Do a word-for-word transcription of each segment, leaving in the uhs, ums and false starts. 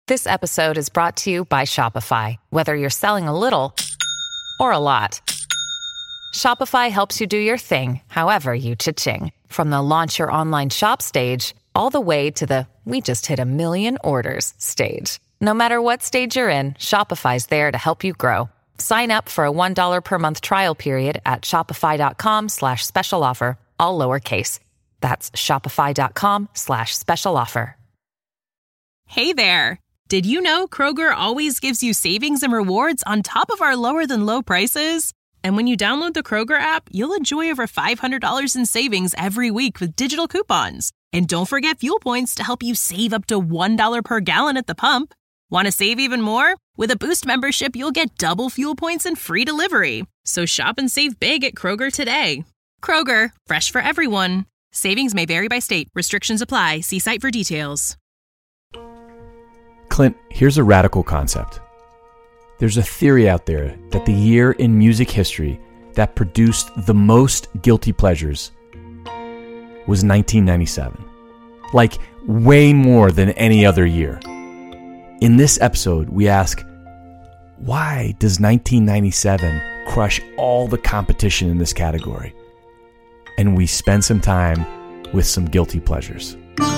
This episode is brought to you by Shopify. Whether you're selling a little or a lot, Shopify helps you do your thing, however you cha-ching. From the launch your online shop stage, all the way to the we just hit a million orders stage. No matter what stage you're in, Shopify's there to help you grow. Sign up for a one dollar per month trial period at shopify.com slash special offer, all lowercase. That's shopify.com slash special offer. Hey there. Did you know Kroger always gives you savings and rewards on top of our lower than low prices? And when you download the Kroger app, you'll enjoy over five hundred dollars in savings every week with digital coupons. And don't forget fuel points to help you save up to one dollar per gallon at the pump. Want to save even more? With a Boost membership, you'll get double fuel points and free delivery. So shop and save big at Kroger today. Kroger, fresh for everyone. Savings may vary by state. Restrictions apply. See site for details. Clint, here's a radical concept. There's a theory out there that the year in music history that produced the most guilty pleasures was nineteen ninety-seven. Like, way more than any other year. In this episode, we ask, why does nineteen ninety-seven crush all the competition in this category? And we spend some time with some guilty pleasures.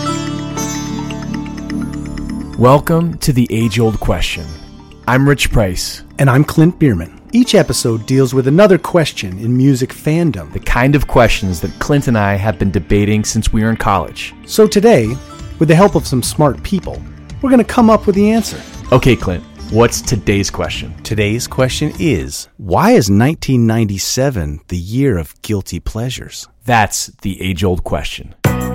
Welcome to the age-old question. I'm Rich Price. And I'm Clint Bierman. Each episode deals with another question in music fandom. The kind of questions that Clint and I have been debating since we were in college. So today, with the help of some smart people, we're going to come up with the answer. Okay, Clint, what's today's question? Today's question is, why is nineteen ninety-seven the year of guilty pleasures? That's the age-old question.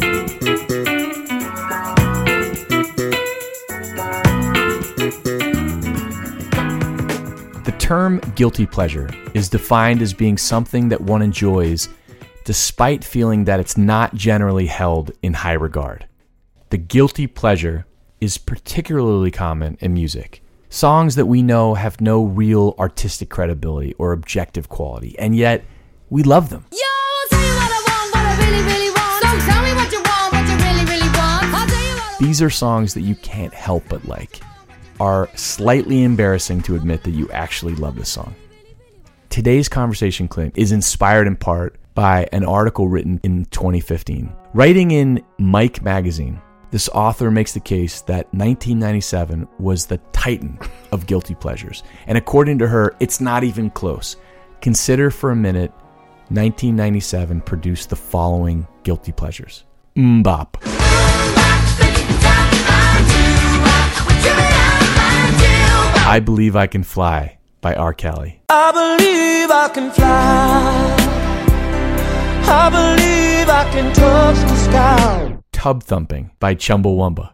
The term guilty pleasure is defined as being something that one enjoys despite feeling that it's not generally held in high regard. The guilty pleasure is particularly common in music. Songs that we know have no real artistic credibility or objective quality, and yet we love them. Yo, I'll tell you what I want, what I really, really want. So tell me what you want, what you really, really want. I'll tell you what I want. These are songs that you can't help but like. Are slightly embarrassing to admit that you actually love this song. Today's conversation, Clint, is inspired in part by an article written in twenty fifteen. Writing in Mic magazine, this author makes the case that nineteen ninety-seven was the titan of guilty pleasures. And according to her, it's not even close. Consider for a minute, nineteen ninety-seven produced the following guilty pleasures. Mbop. I Believe I Can Fly by R. Kelly. I believe I can fly. I believe I can touch the sky. Tub Thumping by Chumbawamba.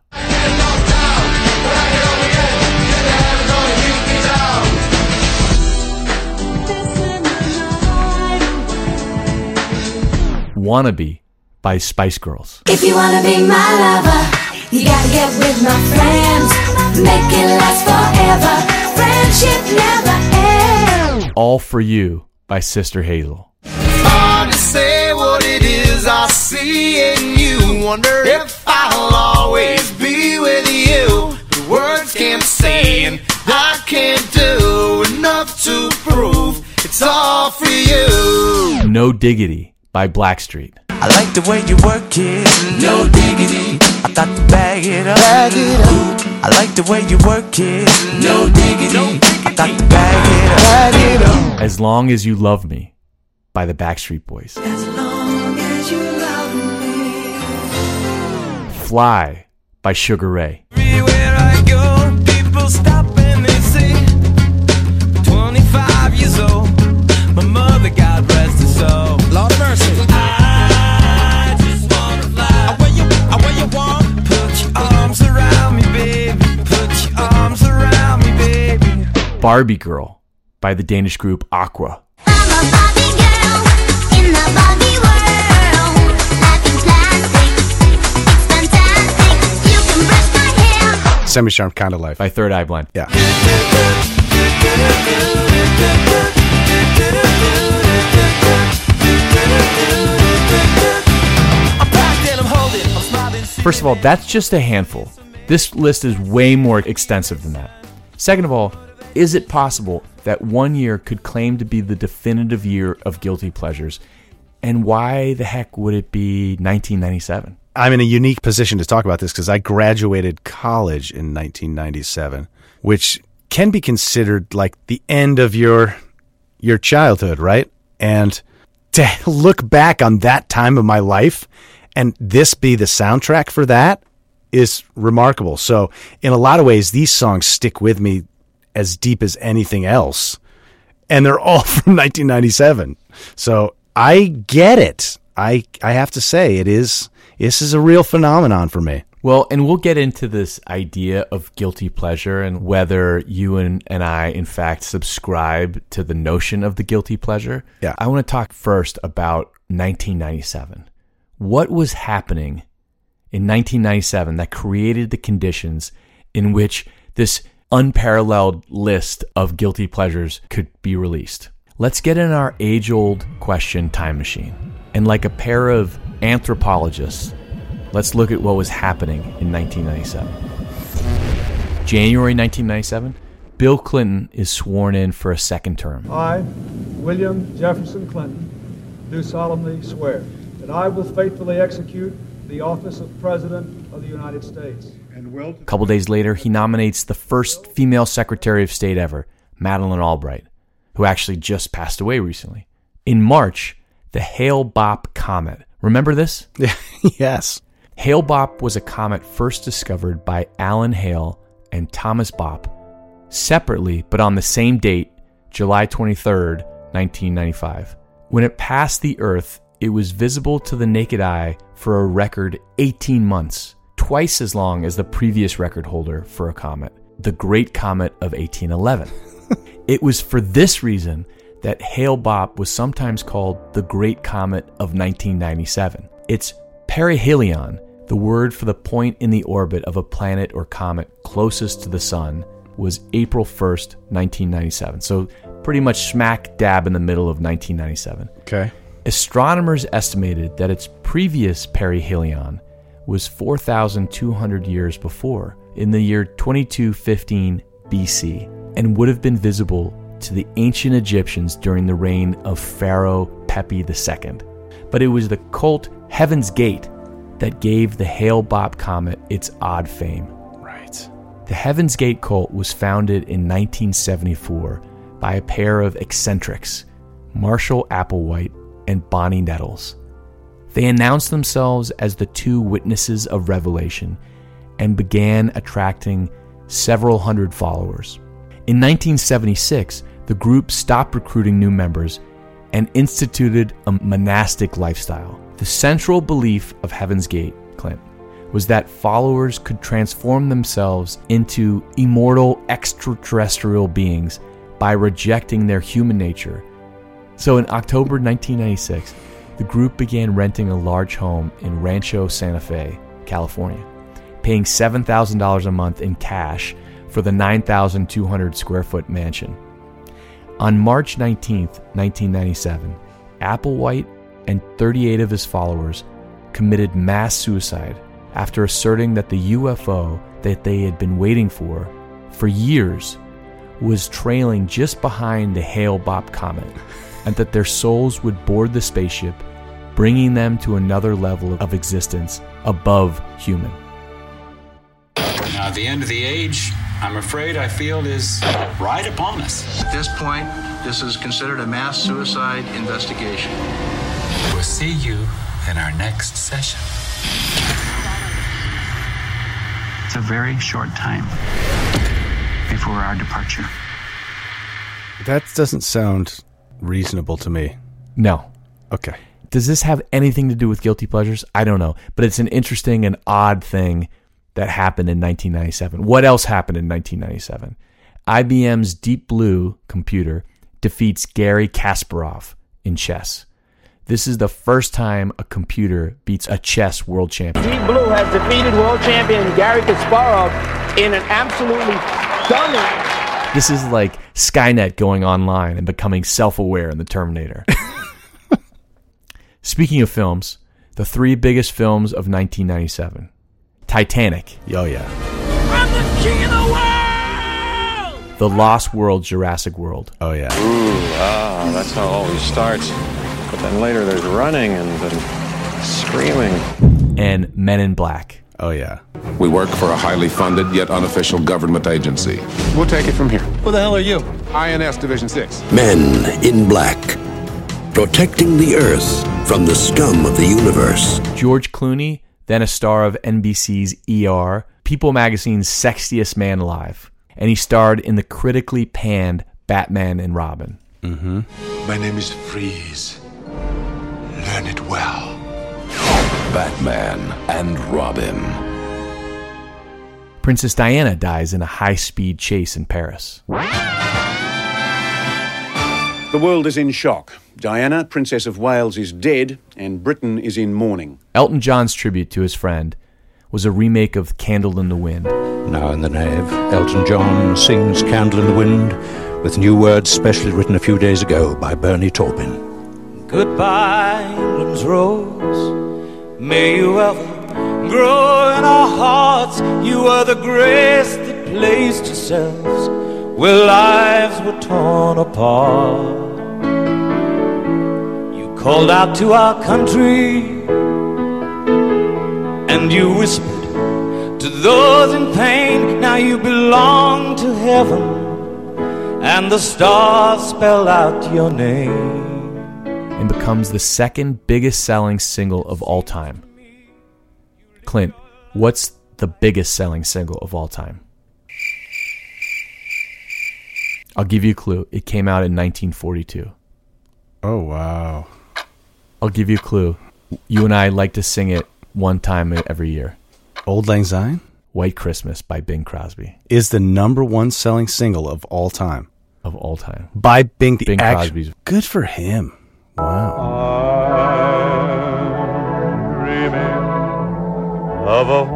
Wannabe by Spice Girls. If you wanna be my lover, you gotta get with my friends. Make it last forever. Friendship never ends. All For You by Sister Hazel. Hard to say what it is I see in you. Wonder if I'll always be with you. The words can't say and I can't do enough to prove it's all for you. No Diggity by Blackstreet. I like the way you work it, no diggity. I got to bag it up, bag it up. I like the way you work it, no diggity. I got to bag it up, bag it up. As Long as You Love Me by the Backstreet Boys. As long as you love me. Fly by Sugar Ray. Everywhere I go, people stop and they say, twenty-five years old, my mother, God rest her soul. Lord of mercy. I just wanna fly. I wear you, I wear you warm. Put your arms around me, baby. Put your arms around me, baby. Barbie Girl by the Danish group Aqua. I'm a Barbie girl in the Barbie world. Life is plastic, it's fantastic. You can brush my hair. Semi-charmed Kind of Life. By Third Eye Blind. Yeah. First of all, that's just a handful. This list is way more extensive than that. Second of all, is it possible that one year could claim to be the definitive year of guilty pleasures? And why the heck would it be nineteen ninety-seven? I'm in a unique position to talk about this because I graduated college in nineteen ninety-seven, which can be considered like the end of your your childhood, right? And to look back on that time of my life and this be the soundtrack for that is remarkable. So in a lot of ways, these songs stick with me as deep as anything else. And they're all from nineteen ninety-seven. So I get it. I I have to say, it is this is a real phenomenon for me. Well, and we'll get into this idea of guilty pleasure and whether you and, and I, in fact, subscribe to the notion of the guilty pleasure. Yeah. I want to talk first about nineteen ninety-seven. What was happening in nineteen ninety-seven that created the conditions in which this unparalleled list of guilty pleasures could be released? Let's get in our age-old question time machine. And like a pair of anthropologists, let's look at what was happening in nineteen ninety-seven. January nineteen ninety-seven, Bill Clinton is sworn in for a second term. I, William Jefferson Clinton, do solemnly swear that I will faithfully execute the office of President of the United States. And will. A couple days later, he nominates the first female Secretary of State ever, Madeleine Albright, who actually just passed away recently. In March, the Hale-Bopp comet. Remember this? Yes. Hale-Bopp was a comet first discovered by Alan Hale and Thomas Bopp separately, but on the same date, July twenty-third, nineteen ninety-five. When it passed the Earth, it was visible to the naked eye for a record eighteen months, twice as long as the previous record holder for a comet, the Great Comet of eighteen eleven. It was for this reason that Hale-Bopp was sometimes called the Great Comet of nineteen ninety-seven. It's perihelion, the word for the point in the orbit of a planet or comet closest to the sun, was April first, nineteen ninety-seven. So pretty much smack dab in the middle of nineteen ninety-seven. Okay. Astronomers estimated that its previous perihelion was four thousand two hundred years before, in the year twenty-two fifteen B C, and would have been visible to the ancient Egyptians during the reign of Pharaoh Pepi the Second. But it was the cult Heaven's Gate that gave the Hale-Bopp comet its odd fame. Right. The Heaven's Gate cult was founded in nineteen seventy-four by a pair of eccentrics, Marshall Applewhite and Bonnie Nettles. They announced themselves as the two witnesses of revelation and began attracting several hundred followers. In nineteen seventy-six, the group stopped recruiting new members and instituted a monastic lifestyle. The central belief of Heaven's Gate, Clint, was that followers could transform themselves into immortal extraterrestrial beings by rejecting their human nature. So in October nineteen ninety-six, the group began renting a large home in Rancho Santa Fe, California, paying seven thousand dollars a month in cash for the nine thousand two hundred square foot mansion. On March nineteenth, nineteen ninety-seven, Applewhite and thirty-eight of his followers committed mass suicide after asserting that the U F O that they had been waiting for for years was trailing just behind the Hale-Bopp comet, and that their souls would board the spaceship, bringing them to another level of existence above human. Now, the end of the age, I'm afraid I feel, is right upon us. At this point, this is considered a mass suicide investigation. We'll see you in our next session. It's a very short time before our departure. That doesn't sound reasonable to me. No. Okay. Does this have anything to do with guilty pleasures? I don't know. But it's an interesting and odd thing that happened in nineteen ninety-seven. What else happened in nineteen ninety-seven? I B M's Deep Blue computer defeats Garry Kasparov in chess. This is the first time a computer beats a chess world champion. Deep Blue has defeated world champion Garry Kasparov in an absolutely stunning... This is like Skynet going online and becoming self-aware in the Terminator. Speaking of films, the three biggest films of nineteen ninety-seven. Titanic. Oh, yeah. the king of the world! The Lost World, Jurassic World. Oh, yeah. Ooh, ah, that's how it always starts. But then later there's running and then screaming. And Men in Black. Oh, yeah. We work for a highly funded yet unofficial government agency. We'll take it from here. Who the hell are you? I N S Division six. Men in Black. Protecting the Earth from the scum of the universe. George Clooney, then a star of N B C's E R, People magazine's Sexiest Man Alive. And he starred in the critically panned Batman and Robin. Mm-hmm. My name is Freeze. Learn it well. Batman and Robin. Princess Diana dies in a high-speed chase in Paris. The world is in shock. Diana, Princess of Wales, is dead, and Britain is in mourning. Elton John's tribute to his friend was a remake of Candle in the Wind. Now in the nave, Elton John sings Candle in the Wind with new words specially written a few days ago by Bernie Taupin. Goodbye, England's rose. May you ever grow in our hearts. You are the grace that placed yourselves where lives were torn apart. You called out to our country and you whispered to those in pain. Now you belong to heaven and the stars spell out your name. And becomes the second biggest selling single of all time. Clint, what's the biggest selling single of all time? I'll give you a clue. It came out in nineteen forty-two. Oh, wow. I'll give you a clue. You and I like to sing it one time every year. Auld Lang Syne? White Christmas by Bing Crosby. Is the number one selling single of all time. Of all time. By Bing, the Bing act- Crosby's. Good for him. Wow. I'm dreaming of a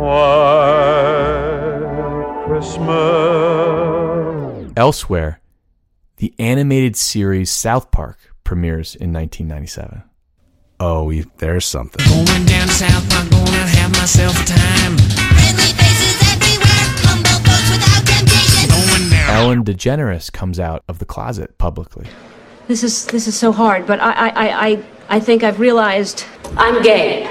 white Christmas. Elsewhere, the animated series South Park premieres in nineteen ninety-seven. Oh, we, there's something. Going down south, I'm gonna have myself a time. Friendly faces everywhere, humble folks without temptation. Going down. Ellen DeGeneres comes out of the closet publicly. This is this is so hard, but I I, I, I think I've realized I'm gay.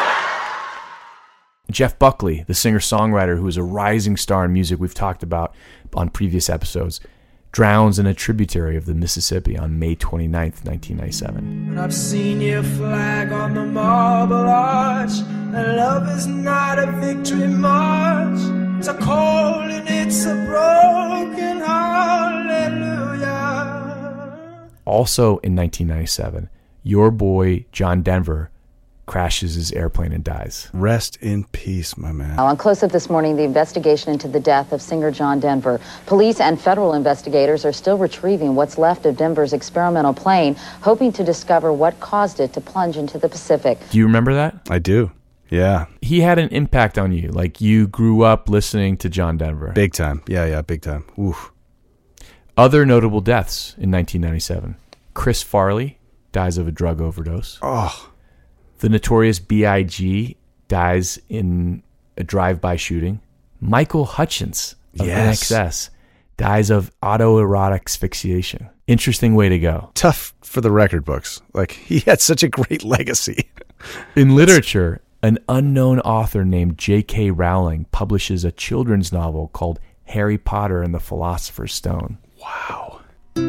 Jeff Buckley, the singer-songwriter who is a rising star in music we've talked about on previous episodes, drowns in a tributary of the Mississippi on May twenty-ninth, nineteen ninety-seven. And I've seen your flag on the marble arch. And love is not a victory march. It's a call and it's a broken hallelujah. Also in nineteen ninety-seven, your boy John Denver crashes his airplane and dies. Rest in peace, my man. On Close Up this morning, the investigation into the death of singer John Denver. Police and federal investigators are still retrieving what's left of Denver's experimental plane, hoping to discover what caused it to plunge into the Pacific. Do you remember that? I do. Yeah. He had an impact on you. Like, you grew up listening to John Denver. Big time. Yeah, yeah, big time. Oof. Other notable deaths in nineteen ninety-seven. Chris Farley dies of a drug overdose. Oh. The Notorious B I G dies in a drive-by shooting. Michael Hutchence of Yes. N X S dies of autoerotic asphyxiation. Interesting way to go. Tough for the record books. Like, he had such a great legacy. In literature, an unknown author named J K Rowling publishes a children's novel called Harry Potter and the Philosopher's Stone. Wow.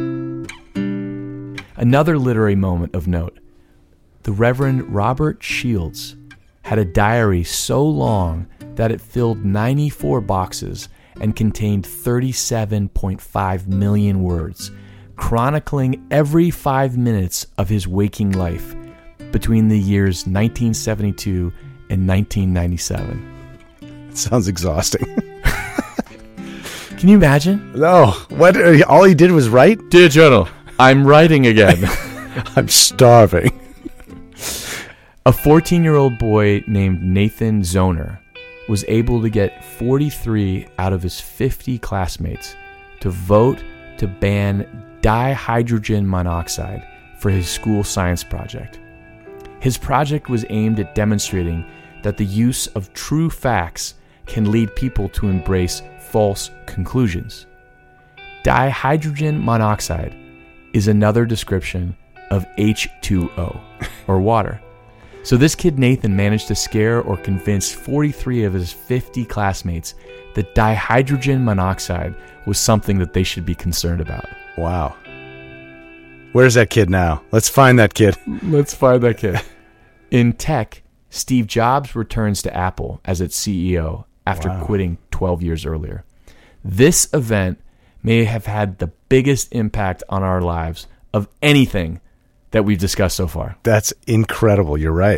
Another literary moment of note. The Reverend Robert Shields had a diary so long that it filled ninety-four boxes and contained thirty-seven point five million words, chronicling every five minutes of his waking life between the years nineteen seventy-two and nineteen ninety-seven. It sounds exhausting. Can you imagine? No. What? All he did was write? Dear Journal, I'm writing again. I'm starving. A fourteen-year-old boy named Nathan Zoner was able to get forty-three out of his fifty classmates to vote to ban dihydrogen monoxide for his school science project. His project was aimed at demonstrating that the use of true facts can lead people to embrace false conclusions. Dihydrogen monoxide is another description of H two O, or water. So this kid Nathan managed to scare or convince forty-three of his fifty classmates that dihydrogen monoxide was something that they should be concerned about. Wow. Where's that kid now? Let's find that kid. Let's find that kid. In tech, Steve Jobs returns to Apple as its C E O after Wow. quitting twelve years earlier. This event may have had the biggest impact on our lives of anything that we've discussed so far. That's incredible. You're right.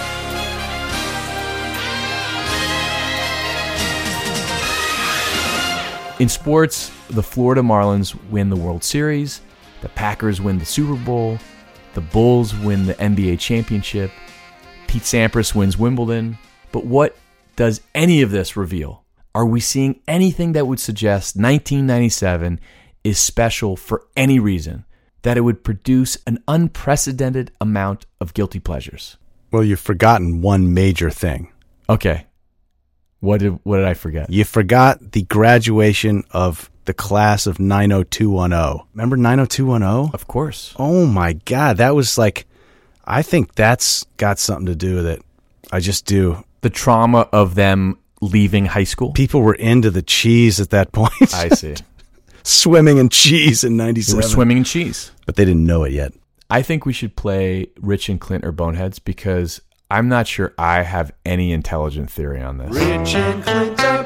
In sports, the Florida Marlins win the World Series, the Packers win the Super Bowl, the Bulls win the N B A championship, Pete Sampras wins Wimbledon. But what does any of this reveal? Are we seeing anything that would suggest nineteen ninety-seven is special for any reason, that it would produce an unprecedented amount of guilty pleasures? Well, you've forgotten one major thing. Okay. What did what did I forget? You forgot the graduation of the class of nine oh two one oh. Remember nine oh two one oh? Of course. Oh my God. That was like, I think that's got something to do with it. I just do. The trauma of them leaving high school? People were into the cheese at that point. I see. Swimming in cheese in ninety-seven. They were swimming in cheese. But they didn't know it yet. I think we should play Rich and Clint or Boneheads because I'm not sure I have any intelligent theory on this. Rich and Clint are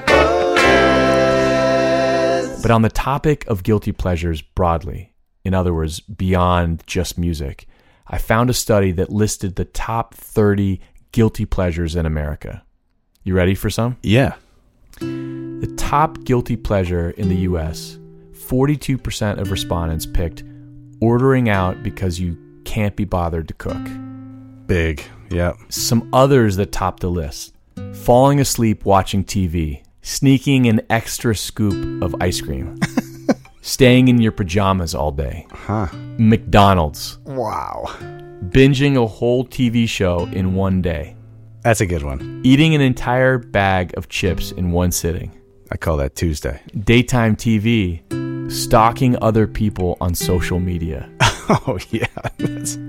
boneheads. But on the topic of guilty pleasures broadly, in other words, beyond just music, I found a study that listed the top thirty guilty pleasures in America. You ready for some? Yeah. The top guilty pleasure in the U S, forty-two percent of respondents picked ordering out because you can't be bothered to cook. Big, yeah. Some others that topped the list: falling asleep watching T V, sneaking an extra scoop of ice cream, staying in your pajamas all day, huh. McDonald's, wow, binging a whole T V show in one day. That's a good one. Eating an entire bag of chips in one sitting. I call that Tuesday. Daytime T V, stalking other people on social media. Oh, yeah. That's...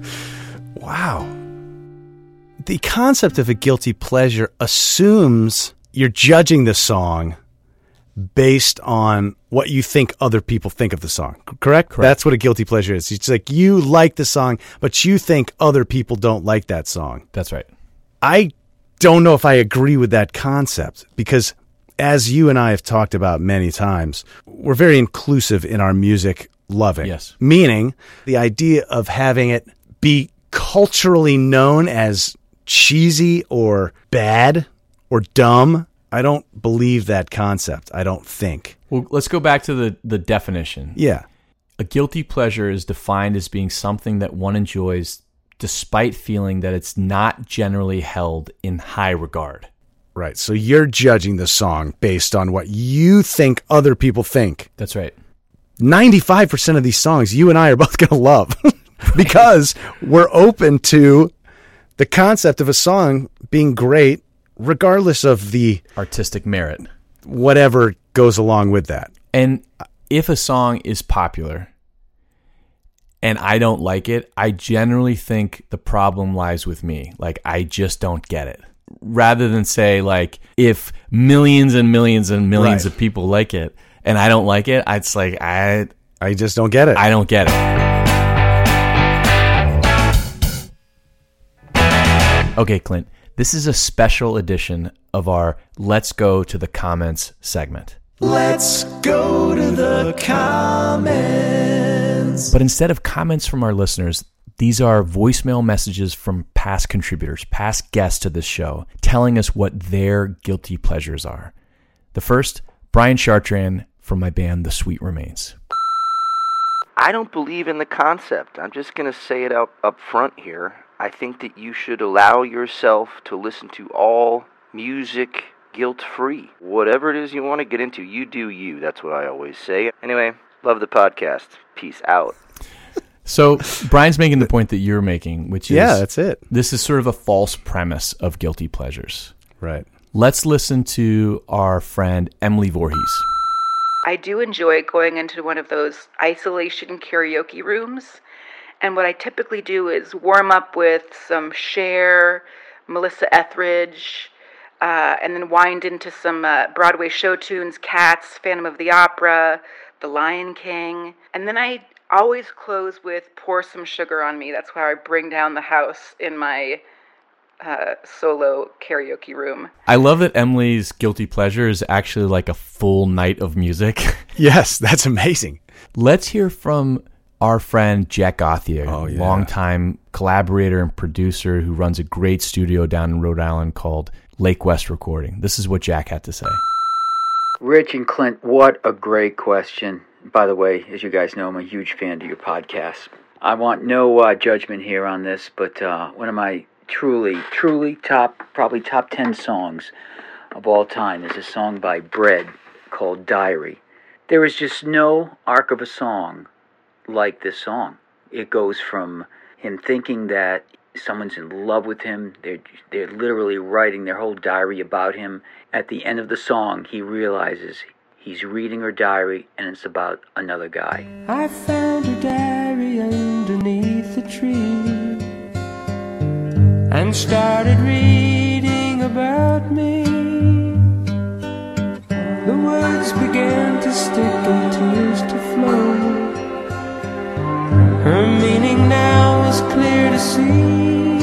Wow. The concept of a guilty pleasure assumes you're judging the song based on what you think other people think of the song. Correct? Correct. That's what a guilty pleasure is. It's like you like the song, but you think other people don't like that song. That's right. I don't know if I agree with that concept because, as you and I have talked about many times, we're very inclusive in our music loving. Yes. Meaning the idea of having it be culturally known as cheesy or bad or dumb. I don't believe that concept. I don't think. Well, let's go back to the, the definition. Yeah. A guilty pleasure is defined as being something that one enjoys despite feeling that it's not generally held in high regard. Right. So you're judging the song based on what you think other people think. That's right. ninety-five percent of these songs you and I are both going to love because we're open to the concept of a song being great regardless of the artistic merit, whatever goes along with that. And if a song is popular and I don't like it, I generally think the problem lies with me. Like, I just don't get it. Rather than say, like, if millions and millions and millions Right. of people like it and I don't like it, it's like, I I just don't get it. I don't get it. Okay, Clint, this is a special edition of our Let's Go to the Comments segment. Let's go to the comments. But instead of comments from our listeners, these are voicemail messages from past contributors, past guests to this show, telling us what their guilty pleasures are. The first, Brian Chartrand from my band, The Sweet Remains. I don't believe in the concept. I'm just going to say it up, up front here. I think that you should allow yourself to listen to all music guilt-free. Whatever it is you want to get into, you do you. That's what I always say. Anyway, love the podcast. Peace out. So Brian's making the point that you're making, which is... Yeah, that's it. This is sort of a false premise of guilty pleasures. Right. Let's listen to our friend Emily Voorhees. I do enjoy going into one of those isolation karaoke rooms. And what I typically do is warm up with some Cher, Melissa Etheridge, uh, and then wind into some uh, Broadway show tunes, Cats, Phantom of the Opera, The Lion King. And then I always close with Pour Some Sugar on Me. That's how I bring down the house in my uh, solo karaoke room. I love that Emily's guilty pleasure is actually like a full night of music. Yes, that's amazing. Let's hear from our friend Jack Gauthier, oh, yeah. longtime collaborator and producer who runs a great studio down in Rhode Island called Lake West Recording. This is what Jack had to say. Rich and Clint, what a great question. By the way, as you guys know, I'm a huge fan of your podcast. I want no uh, judgment here on this, but uh, one of my truly, truly top, probably top ten songs of all time is a song by Bread called Diary. There is just no arc of a song like this song. It goes from him thinking that someone's in love with him, they're, they're literally writing their whole diary about him. At the end of the song, he realizes he's reading her diary and it's about another guy. I found her diary underneath the tree and started reading about me. The words began to stick and tears to flow. Her meaning now is clear to see.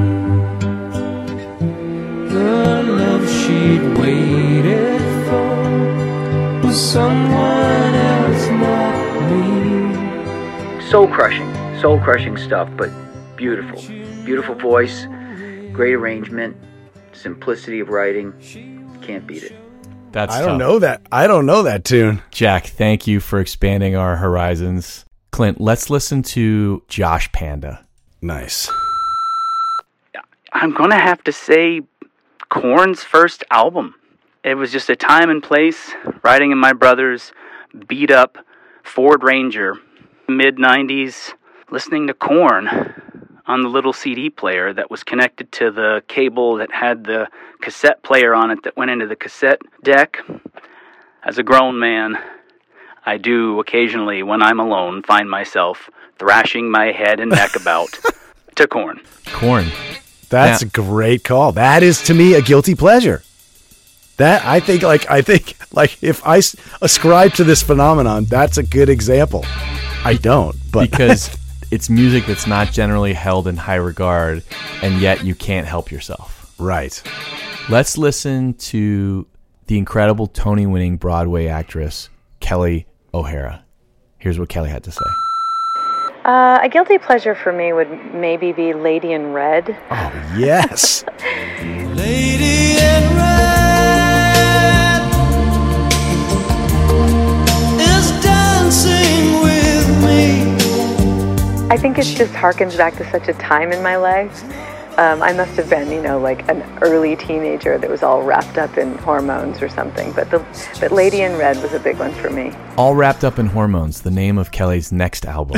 The love she'd waited for was someone else, not me. Soul crushing, soul crushing stuff, but beautiful. Beautiful voice, great arrangement, simplicity of writing. Can't beat it. That's I don't tough. know that. I don't know that tune. Jack, thank you for expanding our horizons. Clint, let's listen to Josh Panda. Nice. I'm going to have to say Korn's first album. It was just a time and place, riding in my brother's beat-up Ford Ranger, mid nineties, listening to Korn on the little C D player that was connected to the cable that had the cassette player on it that went into the cassette deck. As a grown man, I do occasionally, when I'm alone, find myself thrashing my head and neck about to Korn. Korn. That's Yeah. a great call. That is, to me, a guilty pleasure. That, I think, like, I think, like, if I s- ascribe to this phenomenon, that's a good example. I don't, but because it's music that's not generally held in high regard, and yet you can't help yourself. Right. Let's listen to the incredible Tony-winning Broadway actress Kelly O'Hara. Here's what Kelly had to say. Uh, a guilty pleasure for me would maybe be Lady in Red. Oh, yes. Lady in Red is dancing with me. I think it just harkens back to such a time in my life. Um, I must have been, you know, like an early teenager that was all wrapped up in hormones or something. But the but Lady in Red was a big one for me. All Wrapped Up in Hormones, the name of Kelly's next album.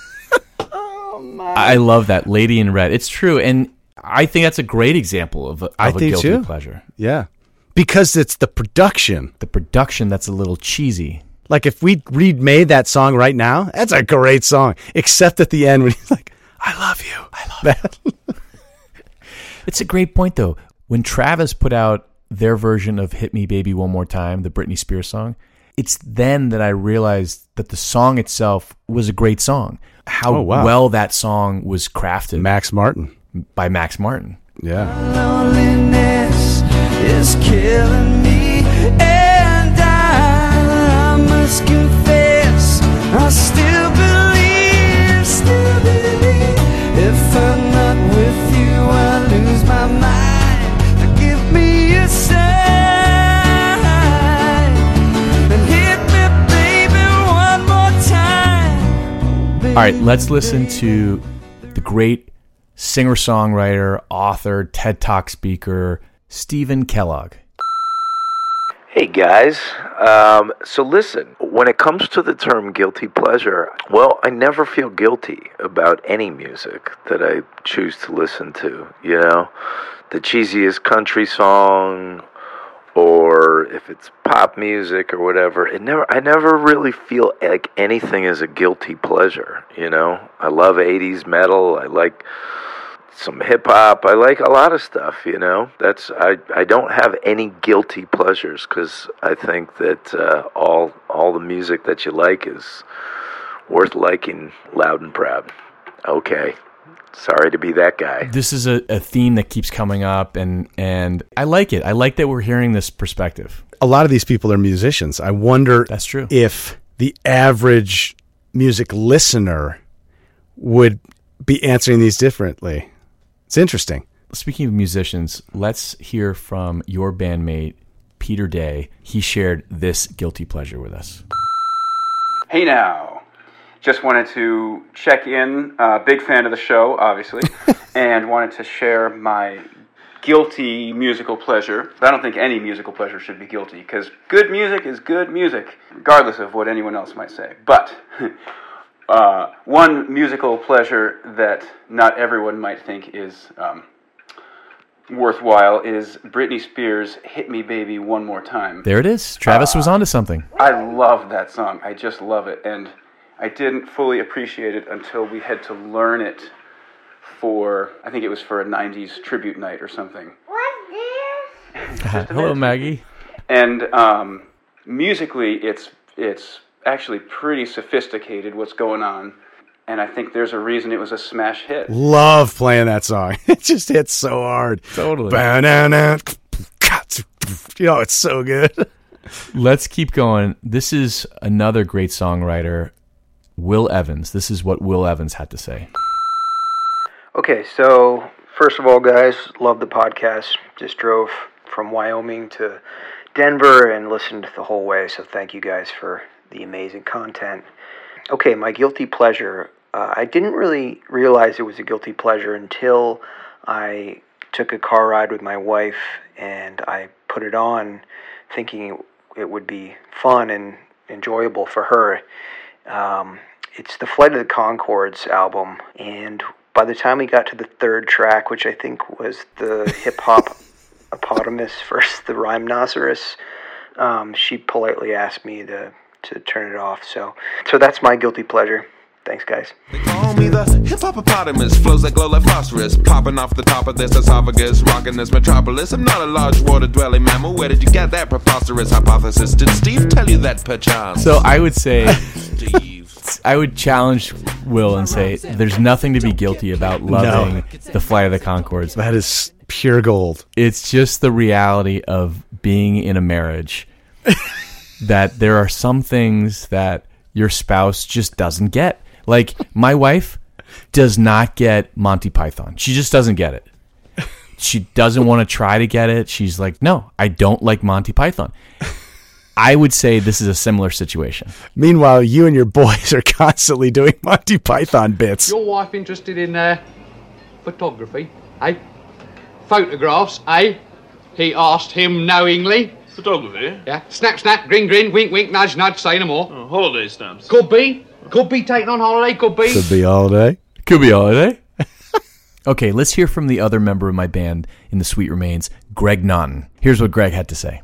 I love that, Lady in Red. It's true, and I think that's a great example of a, of I a think guilty too. pleasure. Yeah. Because it's the production. The production that's a little cheesy. Like, if we remade that song right now, that's a great song. Except at the end when he's like, I love you. I love that. It's a great point, though. When Travis put out their version of Hit Me Baby One More Time, the Britney Spears song, it's then that I realized that the song itself was a great song. How Oh, wow. well that song was crafted. Max Martin. By Max Martin. Yeah. Loneliness is killing me, and I, I must confess, I still believe, still believe. If I'm not with you, I lose my mind. Give me a sign and hit me, baby, one more time. All right, let's listen to the great singer-songwriter, author, TED Talk speaker, Stephen Kellogg. Hey guys, um, so listen, when it comes to the term guilty pleasure, well, I never feel guilty about any music that I choose to listen to, you know? The cheesiest country song or if it's pop music or whatever, it never I never really feel like anything is a guilty pleasure, you know? I love eighties metal, I like some hip hop, I like a lot of stuff, you know? That's I, I don't have any guilty pleasures cuz I think that uh, all all the music that you like is worth liking loud and proud. Okay. Sorry to be that guy. This is a, a theme that keeps coming up, and, and I like it. I like that we're hearing this perspective. A lot of these people are musicians. I wonder That's true. if the average music listener would be answering these differently. It's interesting. Speaking of musicians, let's hear from your bandmate, Peter Day. He shared this guilty pleasure with us. Hey now. Just wanted to check in, uh, big fan of the show, obviously, and wanted to share my guilty musical pleasure. I don't think any musical pleasure should be guilty, because good music is good music, regardless of what anyone else might say. But uh, one musical pleasure that not everyone might think is um, worthwhile is Britney Spears' Hit Me Baby One More Time. There it is. Travis uh, was onto something. I love that song. I just love it. And I didn't fully appreciate it until we had to learn it for, I think it was for a nineties tribute night or something. What's this? Hello, Maggie. And um, musically, it's it's actually pretty sophisticated what's going on. And I think there's a reason it was a smash hit. Love playing that song. It just hits so hard. Totally. You know, it's so good. Let's keep going. This is another great songwriter, Will Evans. This is what Will Evans had to say. Okay, so first of all, guys, love the podcast. Just drove from Wyoming to Denver and listened the whole way, so thank you guys for the amazing content. Okay, my guilty pleasure. Uh, I didn't really realize it was a guilty pleasure until I took a car ride with my wife and I put it on thinking it would be fun and enjoyable for her. Um, it's the Flight of the Conchords album, and by the time we got to the third track, which I think was the hip-hop eponymous versus the rhymenoceros, um, she politely asked me to, to turn it off. So, so that's my guilty pleasure. Thanks, guys. They call me the hip-hop-opotamus, flows that glow like phosphorus, popping off the top of this esophagus, rocking this metropolis. I'm not a large water-dwelling mammal. Where did you get that preposterous hypothesis? Did Steve tell you that perchance? So I would say, I would challenge Will and say, there's nothing to be guilty about loving No. the Flight of the Conchords. That is pure gold. It's just the reality of being in a marriage that there are some things that your spouse just doesn't get. Like, my wife does not get Monty Python. She just doesn't get it. She doesn't want to try to get it. She's like, no, I don't like Monty Python. I would say this is a similar situation. Meanwhile, you and your boys are constantly doing Monty Python bits. Your wife interested in uh, photography, eh? Photographs, eh? He asked him knowingly. Photography? Yeah. Snap, snap, grin, grin, wink, wink, nudge, nudge, say no more. Oh, holiday stamps. Could be. Could be taken on holiday, could be. Could be all day. Could be all day. Okay, let's hear from the other member of my band in the Sweet Remains, Greg Naughton. Here's what Greg had to say.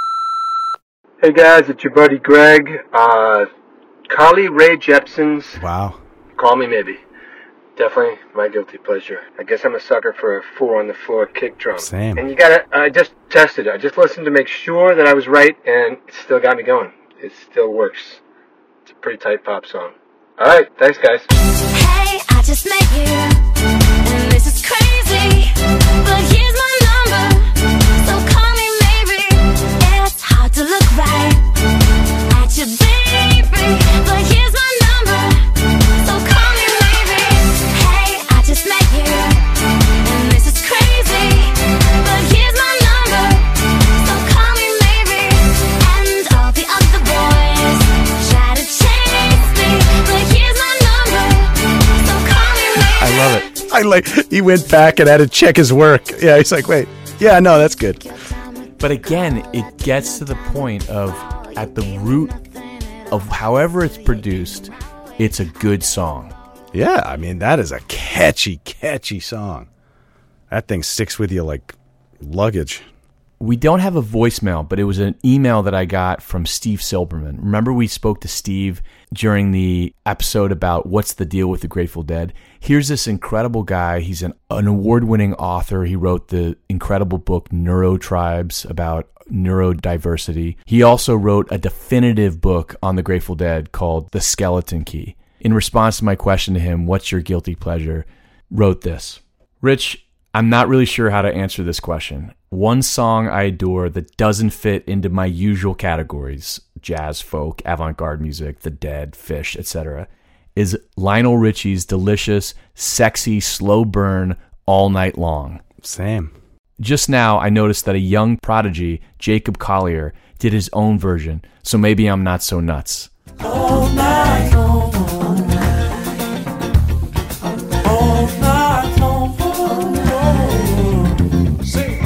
Hey guys, it's your buddy Greg. Uh, Carly Rae Jepsen's Wow. Call Me Maybe. Definitely my guilty pleasure. I guess I'm a sucker for a four on the floor kick drum. Same. And you gotta, I just tested it. I just listened to make sure that I was right, and it still got me going. It still works. It's a pretty tight pop song. Alright, thanks guys. Hey, I just met you, and this is crazy, but here's my number, so call me maybe. It's hard to look right at you, baby, but here's my number, so call me maybe. Hey, I just met you, and this is crazy, but here's my number, so call me maybe. And all the other boys try to chase me, but here's my number, so call me maybe. I love it. I like. He went back and had to check his work. Yeah, he's like, wait. Yeah, no, that's good. But again, it gets to the point of, at the root of however it's produced, it's a good song. Yeah, I mean, that is a catchy, catchy song. That thing sticks with you like luggage. We don't have a voicemail, but it was an email that I got from Steve Silberman. Remember we spoke to Steve during the episode about what's the deal with the Grateful Dead? Here's this incredible guy. He's an, an award-winning author. He wrote the incredible book Neurotribes about neurodiversity. He also wrote a definitive book on the Grateful Dead called The Skeleton Key. In response to my question to him, what's your guilty pleasure, wrote this. Rich, I'm not really sure how to answer this question. One song I adore that doesn't fit into my usual categories, jazz, folk, avant-garde music, The Dead, Fish, et cetera, is Lionel Richie's delicious, sexy, slow burn All Night Long. Same. Just now, I noticed that a young prodigy, Jacob Collier, did his own version, so maybe I'm not so nuts. All night long, all night, all night long, all night. Sing.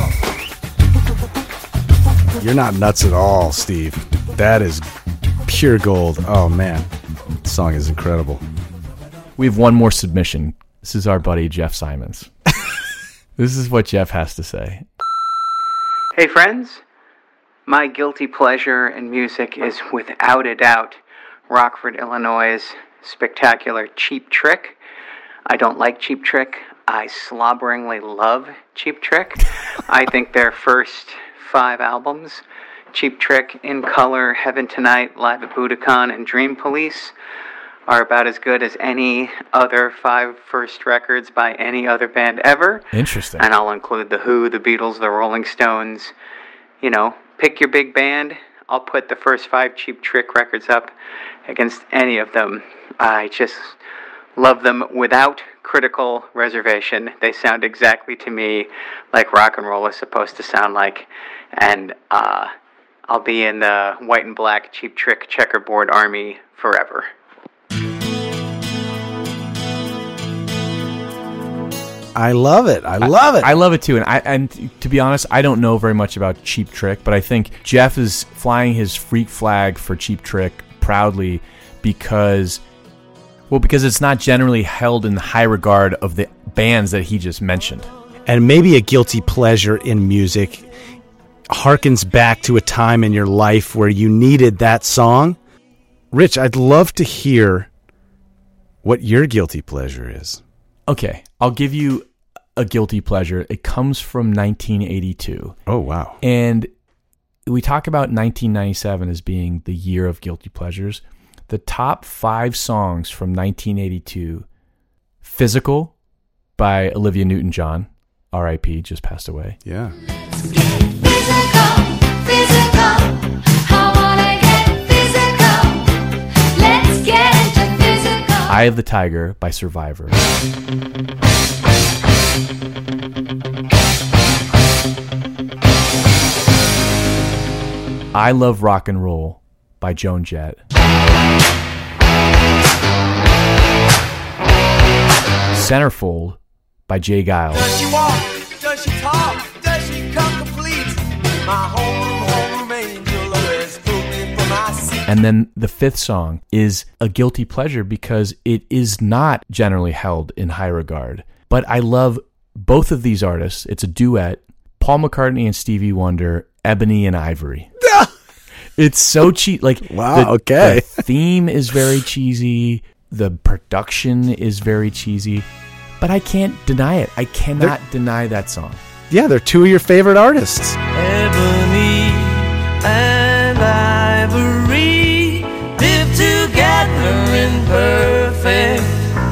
You're not nuts at all, Steve. That is pure gold. Oh, man. The song is incredible. We have one more submission. This is our buddy, Jeff Simons. This is what Jeff has to say. Hey, friends. My guilty pleasure in music is, without a doubt, Rockford, Illinois' spectacular Cheap Trick. I don't like Cheap Trick. I slobberingly love Cheap Trick. I think their first five albums, Cheap Trick, In Color, Heaven Tonight, Live at Budokan, and Dream Police, are about as good as any other five first records by any other band ever. Interesting. And I'll include The Who, The Beatles, The Rolling Stones. You know, pick your big band. I'll put the first five Cheap Trick records up against any of them. I just love them without critical reservation. They sound exactly to me like rock and roll is supposed to sound like. And uh, I'll be in the white and black Cheap Trick checkerboard army forever. I love it. I love I, it. I love it too. And I and to be honest, I don't know very much about Cheap Trick, but I think Jeff is flying his freak flag for Cheap Trick proudly because, well, because it's not generally held in the high regard of the bands that he just mentioned. And maybe a guilty pleasure in music harkens back to a time in your life where you needed that song. Rich, I'd love to hear what your guilty pleasure is. Okay, I'll give you a guilty pleasure. It comes from nineteen eighty-two. Oh, wow. And we talk about nineteen ninety-seven as being the year of guilty pleasures. The top five songs from nineteen eighty-two, Physical by Olivia Newton-John, R I P, just passed away. Yeah. Physical, physical, I wanna get physical. Let's get into physical. Eye of the Tiger by Survivor. I Love Rock and Roll by Joan Jett. Centerfold by Jay Giles. Does she walk? Does she talk? Does she come complete? My home, home angel always pulled me from my seat. And then the fifth song is a guilty pleasure because it is not generally held in high regard. But I love both of these artists. It's a duet. Paul McCartney and Stevie Wonder, Ebony and Ivory. It's so cheap. Like, wow, the, okay. The theme is very cheesy. The production is very cheesy. But I can't deny it. I cannot they're, deny that song. Yeah, they're two of your favorite artists. Ebony and Ivory live together in perfect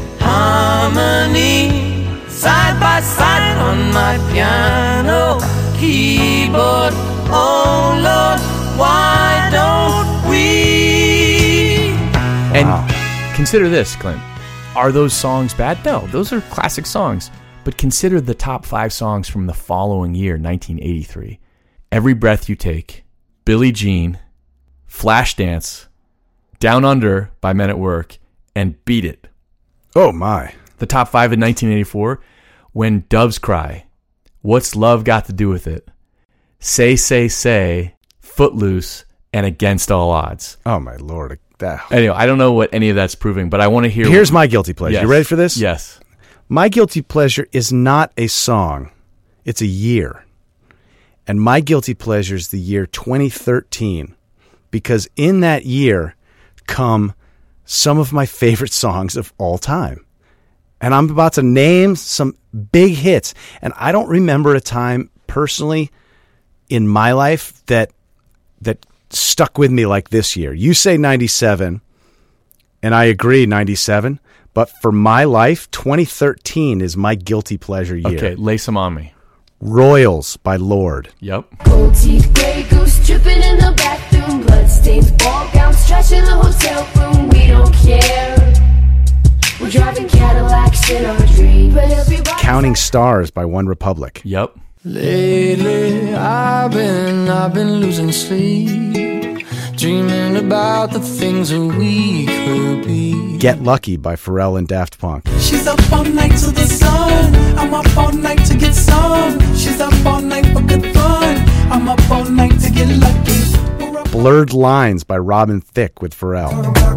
harmony, side by side on my piano keyboard. Oh Lord, why don't we? And wow. Consider this, Clint. Are those songs bad? No, those are classic songs. But consider the top five songs from the following year, nineteen eighty-three. Every Breath You Take, Billie Jean, Flashdance, Down Under by Men at Work, and Beat It. Oh, my. The top five in nineteen eighty-four, When Doves Cry, What's Love Got to Do with It, Say, Say, Say, Footloose, and Against All Odds. Oh, my Lord. That. Anyway, I don't know what any of that's proving, but I want to hear... Here's my guilty pleasure. Yes. You ready for this? Yes. My guilty pleasure is not a song. It's a year. And my guilty pleasure is the year twenty thirteen, because in that year come some of my favorite songs of all time. And I'm about to name some big hits. And I don't remember a time personally in my life that that stuck with me like this year. You say ninety-seven, and I agree, ninety-seven. But for my life, twenty thirteen is my guilty pleasure year. Okay, lay some on me. Royals by Lorde. Yep. Gold teeth, Grey Goose, dripping in the bathroom, bloodstains, ball gowns, trash in the hotel room. We don't care. We're driving Cadillacs in our dreams. But everybody Counting Stars by One Republic. Yep. Lately, I've been, I've been losing sleep, dreaming about the things that we could be. Get Lucky by Pharrell and Daft Punk. She's up all night to the sun. I'm up all night to get some. She's up all night for good fun. I'm up all night to get lucky. Blurred Lines by Robin Thicke with Pharrell.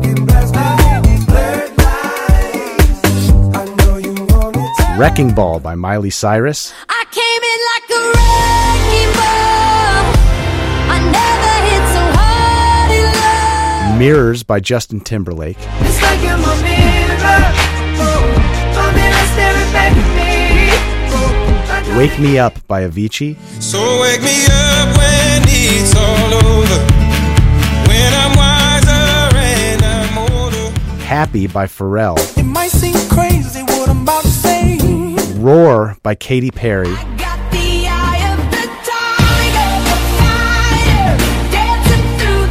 Wrecking Ball by Miley Cyrus. I came in like a wrecking ball. I never hit so hard in love. Mirrors by Justin Timberlake. It's like you're my mirror. Oh, my mirror staring back at me. Wake Me Up by Avicii. So wake me up when it's all over, when I'm wiser and I'm older. Happy by Pharrell. It might seem crazy what I'm about to say. Roar by Katy Perry. Got the eye of the tiger, the fire, dancing through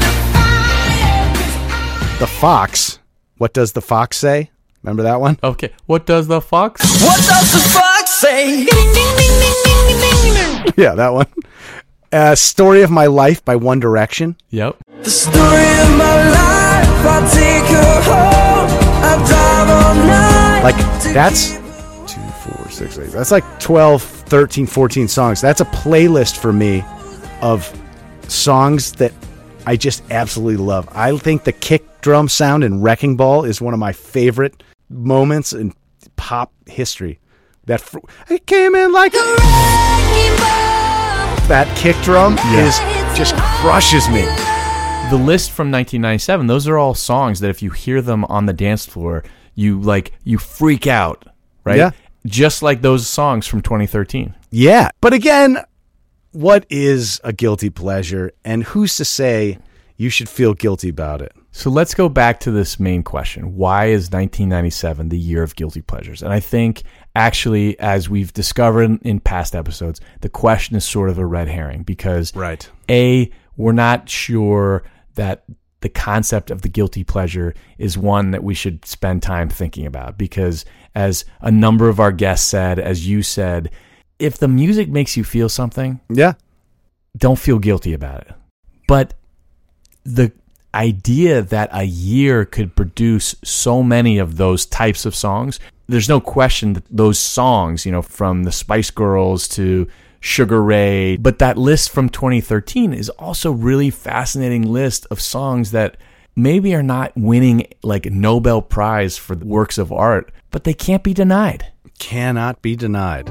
the fire. The Fox. What Does the Fox Say? Remember that one? Okay. What does the fox? What does the fox say? Ding, ding, ding, ding, ding, ding, ding. Yeah, that one. Uh, Story of My Life by One Direction. Yep. The story of my life, I take her home, I drive all night. Like, that's two, four, six, eight. That's like twelve, thirteen, fourteen songs. That's a playlist for me of songs that I just absolutely love. I think the kick drum sound in Wrecking Ball is one of my favorite moments in pop history. That fr- it came in like a wrecking ball. That kick drum Yeah. is just crushes me. The list from nineteen ninety-seven, those are all songs that if you hear them on the dance floor, you like you freak out, right? Yeah. Just like those songs from twenty thirteen. Yeah. But again, what is a guilty pleasure, and who's to say you should feel guilty about it? So let's go back to this main question. Why is nineteen ninety-seven the year of guilty pleasures? And I think actually, as we've discovered in past episodes, the question is sort of a red herring because right. A, we're not sure that the concept of the guilty pleasure is one that we should spend time thinking about because as a number of our guests said, as you said, if the music makes you feel something, yeah, don't feel guilty about it. But the idea that a year could produce so many of those types of songs, there's no question that those songs, you know, from the Spice Girls to Sugar Ray, but that list from twenty thirteen is also really fascinating list of songs that maybe are not winning like a Nobel Prize for works of art, but they can't be denied. Cannot be denied.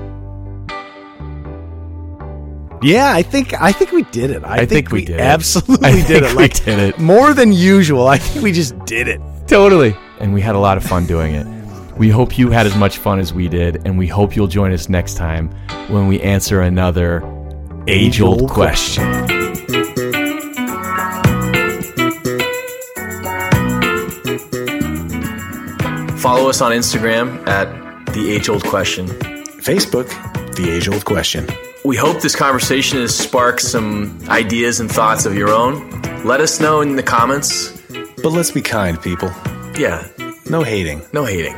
Yeah, I think I think we did it. I, I think, think we we did it. absolutely I did think it. we Like did it. more than usual. I think we just did it. Totally. And we had a lot of fun doing it. We hope you had as much fun as we did, and we hope you'll join us next time when we answer another age-old question. Follow us on Instagram at The Age Old Question. Facebook, The Age Old Question. We hope this conversation has sparked some ideas and thoughts of your own. Let us know in the comments. But let's be kind, people. Yeah. No hating. No hating.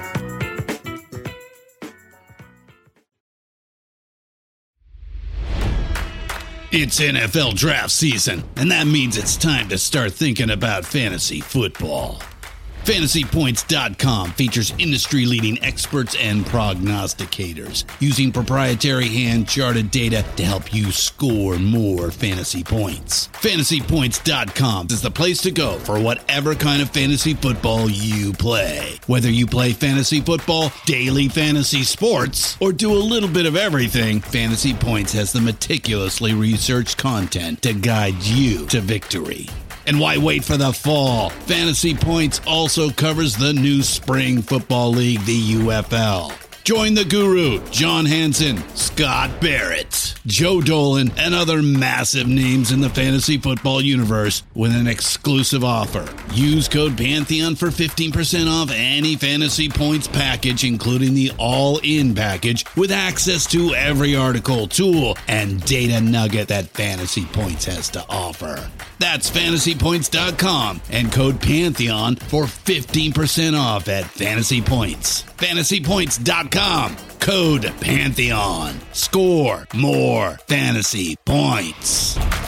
It's N F L draft season, and that means it's time to start thinking about fantasy football. Fantasy Points dot com features industry-leading experts and prognosticators using proprietary hand-charted data to help you score more fantasy points. Fantasy Points dot com is the place to go for whatever kind of fantasy football you play. Whether you play fantasy football, daily fantasy sports, or do a little bit of everything, Fantasy Points has the meticulously researched content to guide you to victory. And why wait for the fall? Fantasy Points also covers the new spring football league, the U F L. Join the guru, John Hansen, Scott Barrett, Joe Dolan, and other massive names in the fantasy football universe with an exclusive offer. Use code Pantheon for fifteen percent off any Fantasy Points package, including the all-in package, with access to every article, tool, and data nugget that Fantasy Points has to offer. That's Fantasy Points dot com and code Pantheon for fifteen percent off at Fantasy Points. Fantasy Points dot com, code Pantheon. Score more fantasy points.